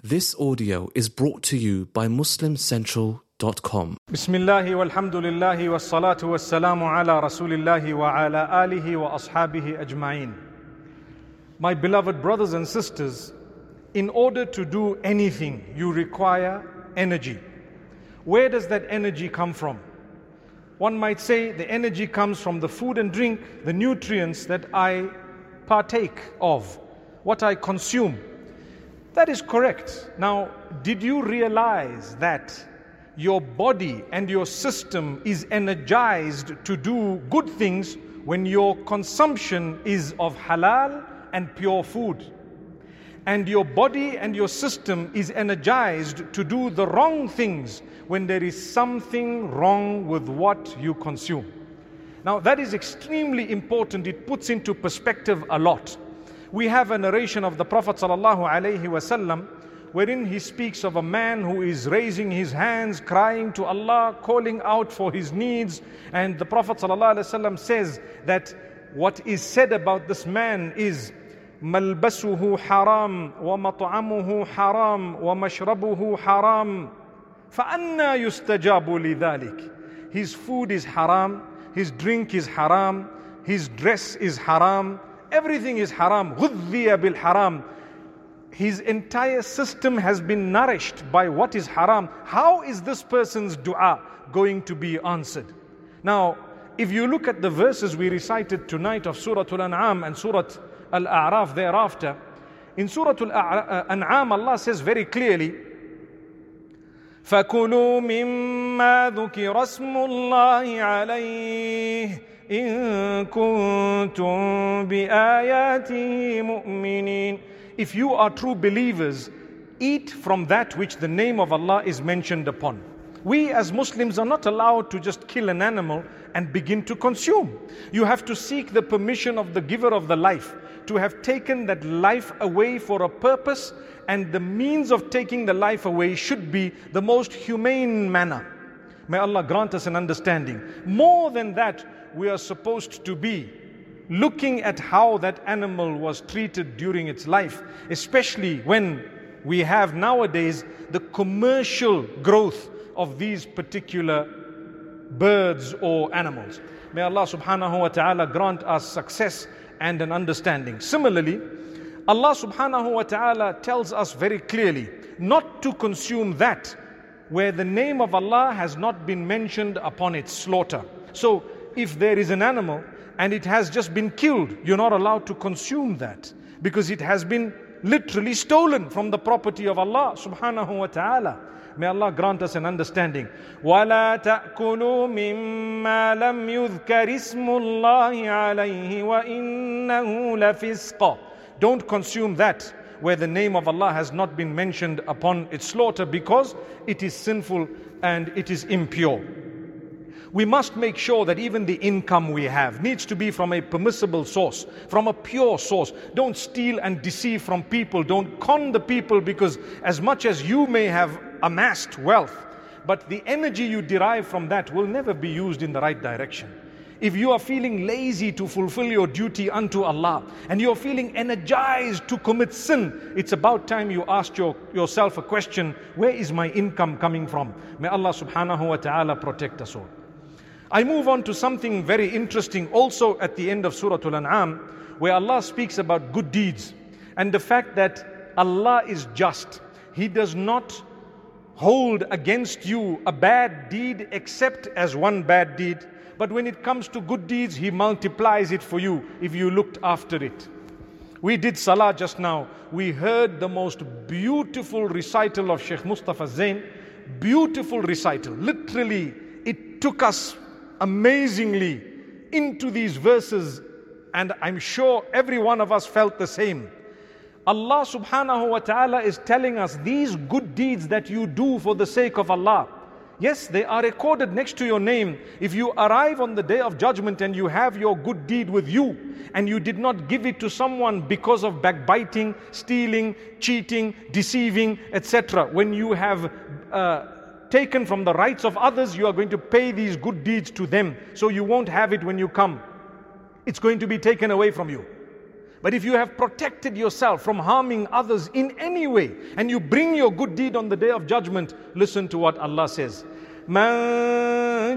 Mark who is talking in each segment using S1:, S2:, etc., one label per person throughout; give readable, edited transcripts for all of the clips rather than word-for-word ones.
S1: This audio is brought to you by MuslimCentral.com.
S2: Bismillahi walhamdulillahi wassalatu wassalamu ala rasulillahi wa ala alihi wa ashabihi ajma'in. My beloved brothers and sisters, in order to do anything, you require energy. Where does that energy come from? One might say the energy comes from the food and drink, the nutrients that I partake of, what I consume. That is correct. Now, did you realize that your body and your system is energized to do good things when your consumption is of halal and pure food? And your body and your system is energized to do the wrong things when there is something wrong with what you consume. Now, that is extremely important. It puts into perspective a lot. We have a narration of the Prophet ﷺ wherein he speaks of a man who is raising his hands, crying to Allah, calling out for his needs. And the Prophet ﷺ says that what is said about this man is مَلْبَسُهُ حَرَامٌ وَمَطْعَمُهُ حَرَامٌ وَمَشْرَبُهُ حَرَامٌ فَأَنَّى يُسْتَجَابُ لِذَلِكَ. His food is haram, his drink is haram, his dress is haram, everything is haram. غُذِّيَ بِالْحَرَامِ. His entire system has been nourished by what is haram. How is this person's dua going to be answered? Now, if you look at the verses we recited tonight of Surah Al-An'am and Surah Al-A'raf thereafter, in Surah Al-An'am Allah says very clearly, فَكُلُوا مِمَّا ذُكِرَ اسْمُ اللَّهِ عَلَيْهِ إِن كُنتُم بِآيَاتِهِ مُؤْمِنِينَ. If you are true believers, eat from that which the name of Allah is mentioned upon. We as Muslims are not allowed to just kill an animal and begin to consume. You have to seek the permission of the giver of the life to have taken that life away for a purpose, and the means of taking the life away should be the most humane manner. May Allah grant us an understanding. More than that, we are supposed to be looking at how that animal was treated during its life, especially when we have nowadays the commercial growth of these particular birds or animals. May Allah subhanahu wa ta'ala grant us success and an understanding. Similarly, Allah subhanahu wa ta'ala tells us very clearly not to consume that where the name of Allah has not been mentioned upon its slaughter. So, if there is an animal and it has just been killed, you're not allowed to consume that because it has been literally stolen from the property of Allah subhanahu wa ta'ala. May Allah grant us an understanding. وَلَا تَأْكُلُوا مِمَّا لَمْ يُذْكَرِ اسْمُ اللَّهِ عَلَيْهِ وَإِنَّهُ لَفِسْقٌ. Don't consume that where the name of Allah has not been mentioned upon its slaughter, because it is sinful and it is impure. We must make sure that even the income we have needs to be from a permissible source, from a pure source. Don't steal and deceive from people. Don't con the people, because as much as you may have amassed wealth, but the energy you derive from that will never be used in the right direction. If you are feeling lazy to fulfill your duty unto Allah and you are feeling energized to commit sin, it's about time you asked yourself a question: where is my income coming from? May Allah subhanahu wa ta'ala protect us all. I move on to something very interesting also at the end of Surah Al-An'am, where Allah speaks about good deeds and the fact that Allah is just. He does not hold against you a bad deed except as one bad deed, but when it comes to good deeds, He multiplies it for you if you looked after it. We did salah just now. We heard the most beautiful recital of Sheikh Mustafa Zain. Beautiful recital. Literally, it took us amazingly into these verses, and I'm sure every one of us felt the same. Allah subhanahu wa ta'ala is telling us these good deeds that you do for the sake of Allah, yes, they are recorded next to your name. If you arrive on the day of judgment and you have your good deed with you and you did not give it to someone because of backbiting, stealing, cheating, deceiving, etc., when you have taken from the rights of others, you are going to pay these good deeds to them. So you won't have it when you come. It's going to be taken away from you. But if you have protected yourself from harming others in any way, and you bring your good deed on the day of judgment, listen to what Allah says. مَنْ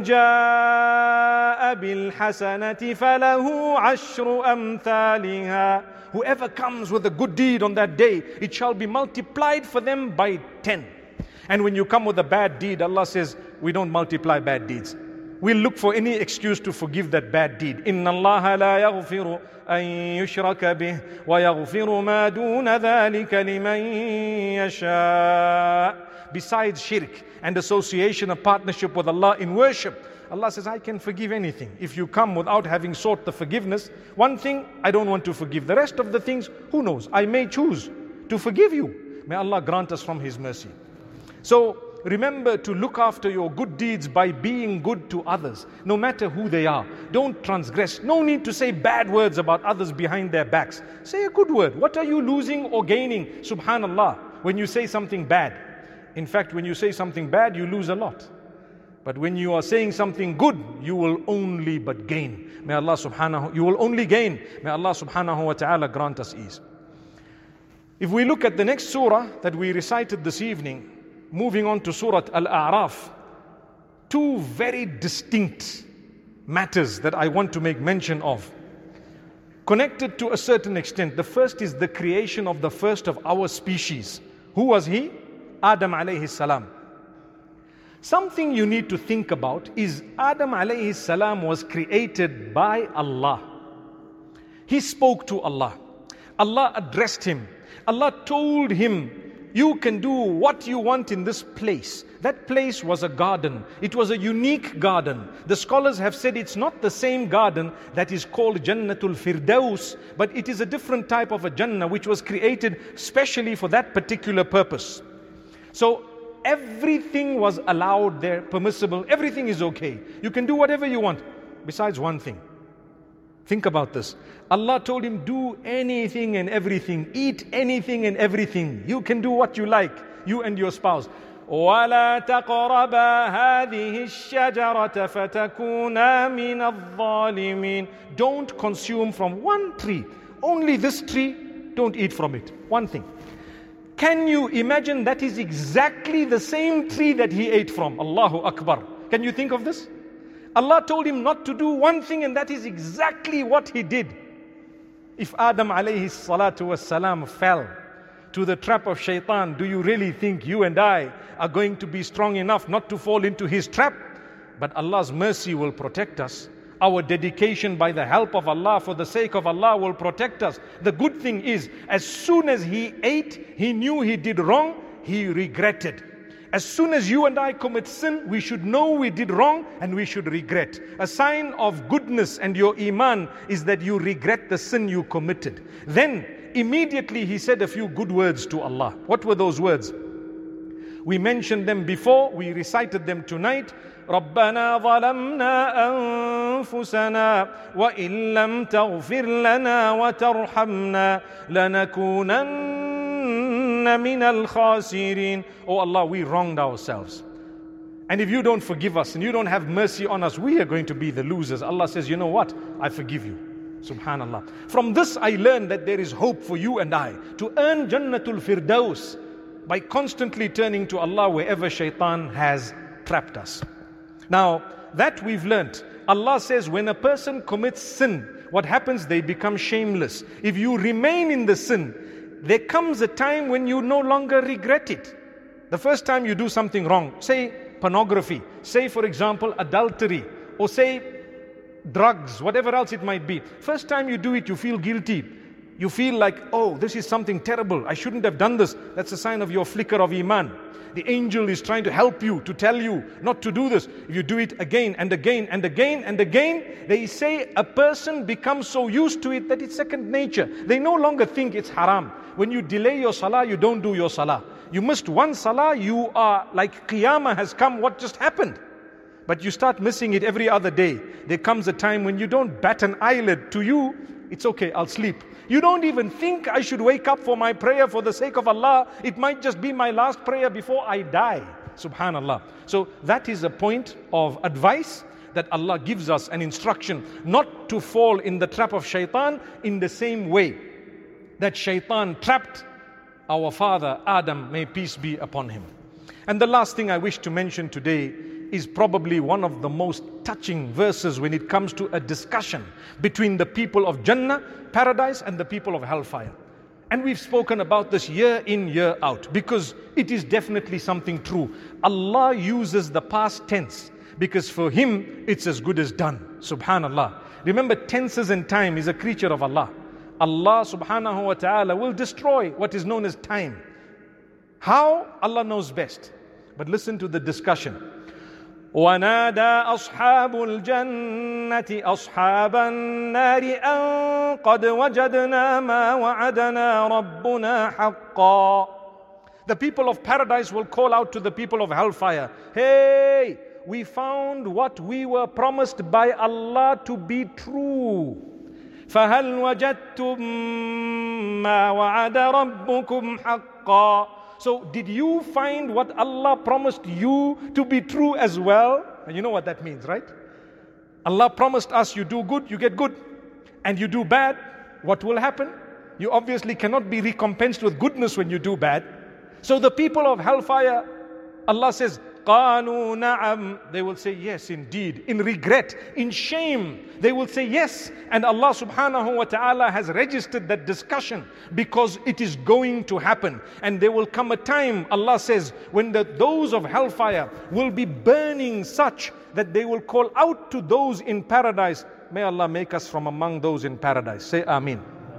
S2: جَاءَ بِالْحَسَنَةِ فَلَهُ عَشْرُ أَمْثَالِهَا. Whoever comes with a good deed on that day, it shall be multiplied for them by 10. And when you come with a bad deed, Allah says, we don't multiply bad deeds. We'll look for any excuse to forgive that bad deed. إِنَّ اللَّهَ لَا يَغْفِرُ أَن يُشْرَكَ بِهِ وَيَغْفِرُ مَا دُونَ ذَلِكَ لِمَن يَشَاءُ. Besides shirk and association of partnership with Allah in worship, Allah says, I can forgive anything. If you come without having sought the forgiveness, one thing I don't want to forgive. The rest of the things, who knows? I may choose to forgive you. May Allah grant us from His mercy. So remember to look after your good deeds by being good to others, no matter who they are. Don't transgress. No need to say bad words about others behind their backs. Say a good word. What are you losing or gaining, subhanallah, when you say something bad? In fact, when you say something bad, you lose a lot. But when you are saying something good, you will only but gain. You will only gain. May Allah subhanahu wa ta'ala grant us ease. If we look at the next surah that we recited this evening, moving on to Surah Al-A'raf, two very distinct matters that I want to make mention of, connected to a certain extent. The first is the creation of the first of our species. Who was he? Adam alayhi salam. Something you need to think about is Adam alayhi salam was created by Allah. He spoke to Allah. Allah addressed him. Allah told him, you can do what you want in this place. That place was a garden. It was a unique garden. The scholars have said it's not the same garden that is called Jannatul Firdaus, but it is a different type of a Jannah which was created specially for that particular purpose. So everything was allowed there, permissible. Everything is okay. You can do whatever you want, besides one thing. Think about this. Allah told him, do anything and everything. Eat anything and everything. You can do what you like, you and your spouse. وَلَا تَقْرَبَا هَذِهِ الشَّجَرَةَ فَتَكُونَا مِنَ الظَّالِمِينَ. Don't consume from one tree. Only this tree, don't eat from it. One thing. Can you imagine that is exactly the same tree that he ate from? Allahu Akbar. Can you think of this? Allah told him not to do one thing, and that is exactly what he did. If Adam alayhi salatu wassalam fell to the trap of shaitan, do you really think you and I are going to be strong enough not to fall into his trap? But Allah's mercy will protect us. Our dedication by the help of Allah, for the sake of Allah, will protect us. The good thing is, as soon as he ate, he knew he did wrong, he regretted. As soon as you and I commit sin, we should know we did wrong and we should regret. A sign of goodness and your iman is that you regret the sin you committed. Then immediately he said a few good words to Allah. What were those words? We mentioned them before, we recited them tonight. رَبَّنَا ظَلَمْنَا أَنفُسَنَا وَإِن لَّمْ تَغْفِرْ لَنَا وَتَرْحَمْنَا لَنَكُونَنَّ مِنَ الْخَاسِرِينَ. Oh Allah, we wronged ourselves. And if you don't forgive us and you don't have mercy on us, we are going to be the losers. Allah says, you know what? I forgive you. Subhanallah. From this I learned that there is hope for you and I to earn Jannatul Firdaus by constantly turning to Allah wherever shaitan has trapped us. Now, that we've learnt. Allah says when a person commits sin, what happens? They become shameless. If you remain in the sin, there comes a time when you no longer regret it. The first time you do something wrong, say pornography, say for example adultery, or say drugs, whatever else it might be. First time you do it, you feel guilty. You feel like, oh, this is something terrible. I shouldn't have done this. That's a sign of your flicker of iman. The angel is trying to help you, to tell you not to do this. If you do it again and again and again and again, they say a person becomes so used to it that it's second nature. They no longer think it's haram. When you delay your salah, you don't do your salah. You missed one salah, you are like Qiyamah has come, what just happened? But you start missing it every other day. There comes a time when you don't bat an eyelid. To you, it's okay, I'll sleep. You don't even think I should wake up for my prayer for the sake of Allah. It might just be my last prayer before I die. Subhanallah. So that is a point of advice that Allah gives us, an instruction not to fall in the trap of shaitan in the same way. that shaitan trapped our father Adam, may peace be upon him. And the last thing I wish to mention today is probably one of the most touching verses when it comes to a discussion between the people of Jannah, paradise, and the people of hellfire. And we've spoken about this year in, year out, because it is definitely something true. Allah uses the past tense because for Him it's as good as done. Subhanallah. Remember, tenses and time is a creature of Allah. Allah subhanahu wa ta'ala will destroy what is known as time. How? Allah knows best. But listen to the discussion. وَنَادَى أَصْحَابُ الْجَنَّةِ أَصْحَابَ النَّارِ أَن قَدْ وَجَدْنَا مَا وَعَدَنَا رَبُّنَا حَقًّا. The people of paradise will call out to the people of hellfire, hey, we found what we were promised by Allah to be true. فَهَلْ وَجَدْتُمْ مَا وَعَدَ رَبُّكُمْ حَقًّا. So did you find what Allah promised you to be true as well? And you know what that means, right? Allah promised us, you do good, you get good. And you do bad, what will happen? You obviously cannot be recompensed with goodness when you do bad. So the people of hellfire, Allah says, قَالُوا نَعَمْ. They will say, yes, indeed. In regret, in shame, they will say yes. And Allah subhanahu wa ta'ala has registered that discussion because it is going to happen. And there will come a time, Allah says, when those of hellfire will be burning such that they will call out to those in paradise. May Allah make us from among those in paradise. Say Ameen.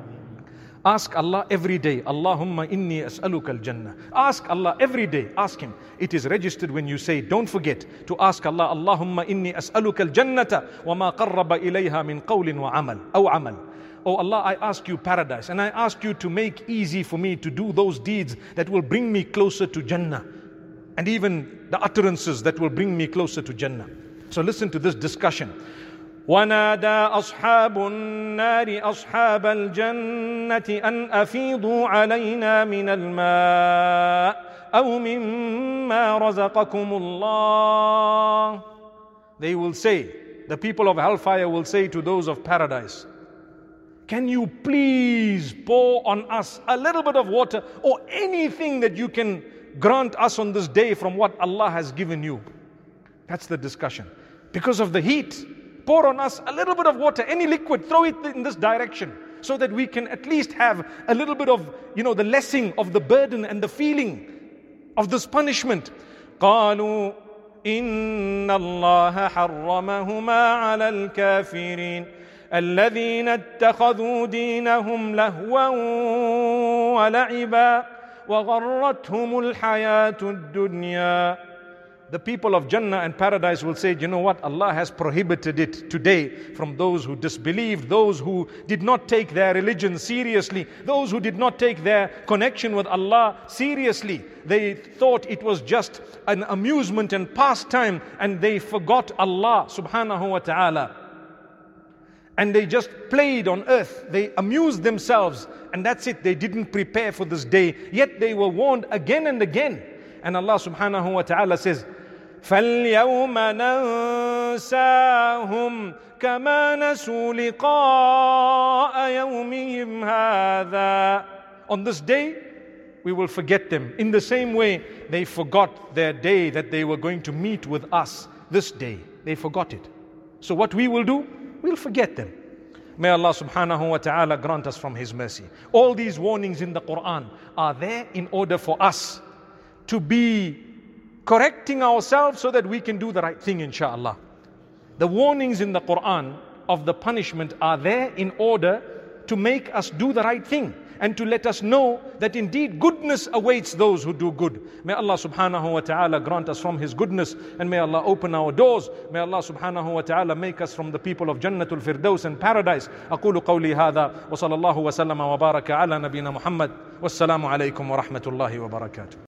S2: Ask Allah every day, Allahumma inni as'aluka al-jannah. Ask Allah every day, ask Him. It is registered when you say, don't forget to ask Allah, Allahumma inni as'aluka al-jannata wa ma qarraba ilayha min qawlin wa amal, aw amal. Oh Allah, I ask you paradise, and I ask you to make easy for me to do those deeds that will bring me closer to Jannah, and even the utterances that will bring me closer to Jannah. So listen to this discussion. وَنَادَى أَصْحَابُ النَّارِ أَصْحَابَ الْجَنَّةِ أَنْ أَفِيضُوا عَلَيْنَا مِنَ الْمَاءِ أَوْ مِمَّا رَزَقَكُمُ اللَّهُ. They will say, the people of hellfire will say to those of paradise, can you please pour on us a little bit of water or anything that you can grant us on this day from what Allah has given you? That's the discussion. Because of the heat, pour on us a little bit of water, any liquid, throw it in this direction so that we can at least have a little bit of, the lessening of the burden and the feeling of this punishment. قَالُوا إِنَّ اللَّهَ حَرَّمَهُمَا عَلَى الْكَافِرِينَ الَّذِينَ اتَّخَذُوا دِينَهُمْ لَهْوًا وَلَعِبًا وَغَرَّتْهُمُ الْحَيَاةُ الدُّنْيَا. The people of Jannah and paradise will say, you know what? Allah has prohibited it today from those who disbelieved, those who did not take their religion seriously, those who did not take their connection with Allah seriously. They thought it was just an amusement and pastime, and they forgot Allah subhanahu wa ta'ala. And they just played on earth. They amused themselves, and that's it. They didn't prepare for this day. Yet they were warned again and again. And Allah subhanahu wa ta'ala says, فَالْيَوْمَ نَنْسَاهُمْ كَمَا نَسُوا لِقَاءَ يَوْمِهِمْ هَذَا. On this day, we will forget them. In the same way, they forgot their day that they were going to meet with us this day. They forgot it. So what we will do? We'll forget them. May Allah subhanahu wa ta'ala grant us from His mercy. All these warnings in the Quran are there in order for us to be correcting ourselves so that we can do the right thing, inshallah. The warnings in the Quran of the punishment are there in order to make us do the right thing and to let us know that indeed goodness awaits those who do good. May Allah subhanahu wa ta'ala grant us from His goodness, and may Allah open our doors. May Allah subhanahu wa ta'ala make us from the people of Jannatul Firdaus and paradise. أقول قولي هذا وصلى الله وسلم وبارك على نبينا محمد والسلام عليكم ورحمة الله وبركاته.